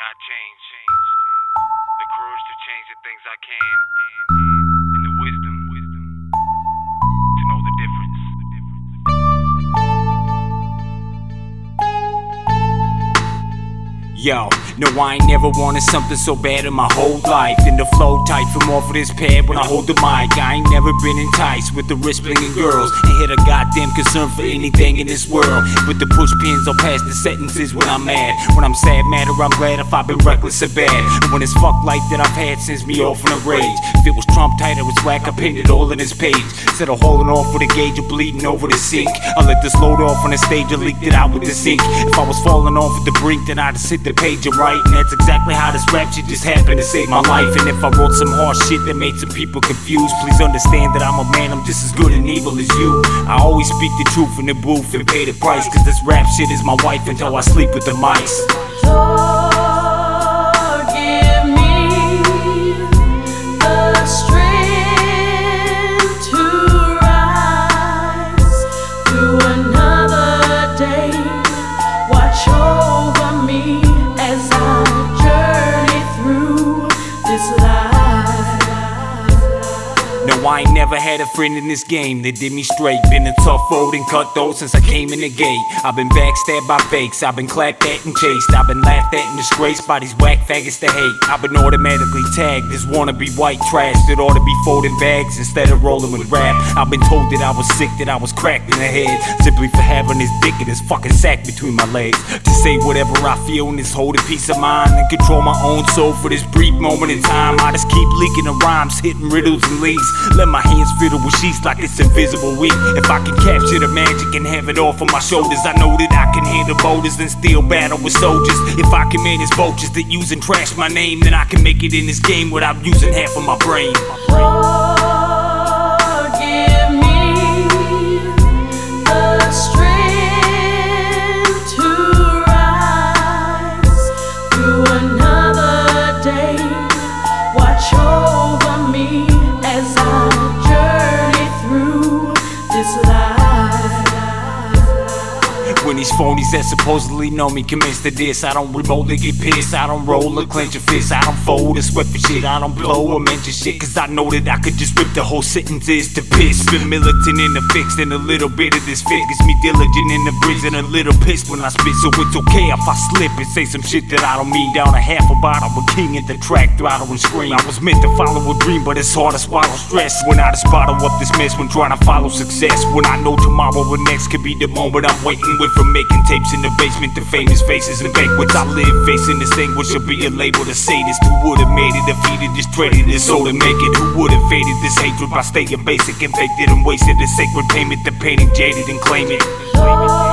not change. The courage to change the things I can, and the wisdom to know the difference. Yo, no, I ain't never wanted something so bad in my whole life. And the flow tight from off of this pad when I hold the mic. I ain't never been enticed with the wrist-blinging girls. Ain't had a goddamn concern for anything in this world. With the push pins, I'll pass the sentences when I'm mad. When I'm sad, mad, or I'm glad if I've been reckless or bad. And when it's fuck life that I've had since me off in a rage. If it was Trump tight, it was whack, I pinned it all in his page. Instead of holding off with a gauge or bleeding over the sink, I let this load off on the stage and leaked it out with the sink. If I was falling off at the brink, then I'd sit the page and write. And that's exactly how this rap shit just happened to save my life. And if I wrote some harsh shit that made some people confused, please understand that I'm a man, I'm just as good and evil as you. I always speak the truth in the booth and pay the price, cause this rap shit is my wife until I sleep with the mics. Give me the strength to rise through another day. Watch over me as I journey through this life. No, I ain't never had a friend in this game that did me straight. Been a tough road and cutthroat since I came in the gate. I've been backstabbed by fakes, I've been clapped at and chased. I've been laughed at and disgraced by these whack faggots that hate. I've been automatically tagged as wannabe white trash that ought to be folding bags instead of rolling with rap. I've been told that I was sick, that I was cracked in the head, simply for having this dick and this fucking sack between my legs. To say whatever I feel in this holding peace of mind and control my own soul for this brief moment in time. I just keep leaking the rhymes, hitting riddles and leads. Let my hands fiddle with sheets like it's invisible weak. If I can capture the magic and have it off on my shoulders, I know that I can handle boulders and still battle with soldiers. If I can manage vultures that use and trash my name, then I can make it in this game without using half of my brain. Give me the strength to rise through another day. Watch over me as I journey through this life. When these phonies that supposedly know me convinced of this, I don't remotely get pissed. I don't roll or clench a fist. I don't fold or sweat for shit. I don't blow or mention shit, cause I know that I could just rip the whole sentences to piss. Been militant in the fix, and a little bit of this fit gets me diligent in the bridge and a little pissed when I spit. So it's okay if I slip and say some shit that I don't mean. Down a half a bottle with king at the track, throttle and scream. I was meant to follow a dream, but it's hard to swallow stress when I just bottle up this mess when trying to follow success. When I know tomorrow or next could be the moment I'm waiting with, from making tapes in the basement to famous faces and banquets. I live facing this anguish of being labeled a sadist. Who would've made it, defeated, just traded his soul to make it? Who would've faded this hatred by staying basic and faked it and wasted the sacred payment to painting jaded and claim it?